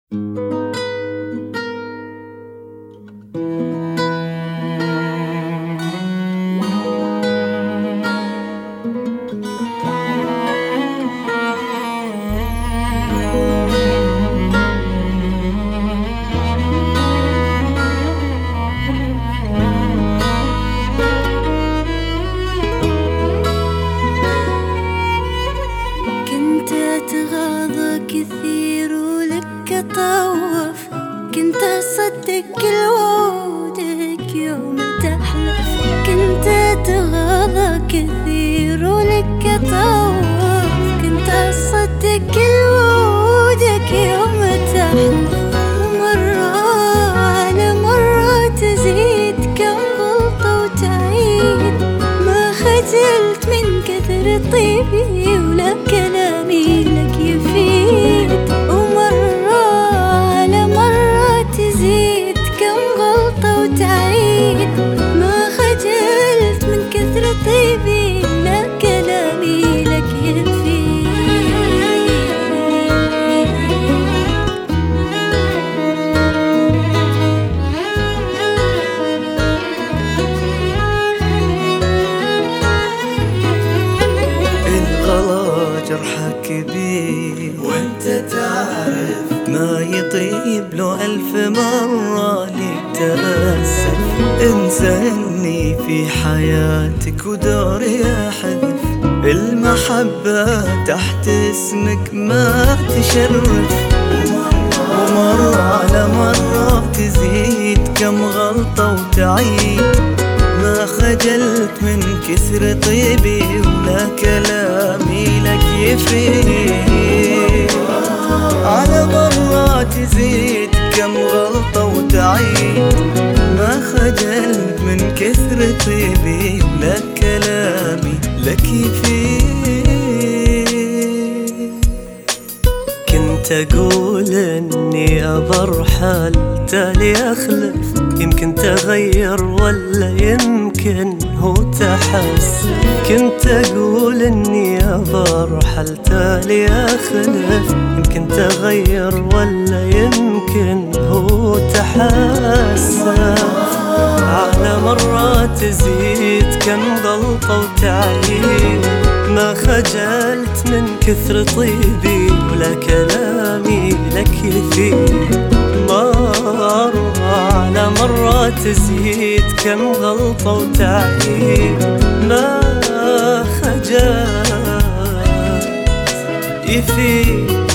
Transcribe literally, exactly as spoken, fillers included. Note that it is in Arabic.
كثير ولك أطوف، كنت أصدق وعودك يوم تحلف. كنت أتغاضى كثير ولك أطوف، كنت أصدق وعودك يوم تحلف. ومرة على مرة تزيد، كم غلطة وتعيد، ما خجلت من كثر طيبي ولا كلامي لك يفيد. ومرة على مرة تزيد، كم غلطة وتعيد، ما خجلت من كثر طيبي ولا كلامي لك يفيد. جرحك كبير وانت تعرف، ما يطيب له ألف مرة لي تأسف. انسى اني في حياتك ودوري احذف، المحبة تحت اسمك ما تشرف. ومرة على مرة تزيد، كم غلطة وتعيد، ما خجلت من كثر طيبي ولا كلامي لك يفيد. على مرة تزيد، كم غلطة وتعيد، ما خجلت من كثر طيبي ولا كلامي لك يفيد. كنت أقول إني أبرحل تالي أخلف، يمكن تغير ولا يمكن هو تحس. كنت أقول إني أبرحل تالي أخلف، يمكن تغير ولا يمكن هو تحسف. على مرة تزيد، كم غلطة وتعيد، ما خجلت من كثر طيبي ولا كلامي لك يفيد. مرة على مرة تزيد، كم غلطة وتعيد، ما خجلت يفيد.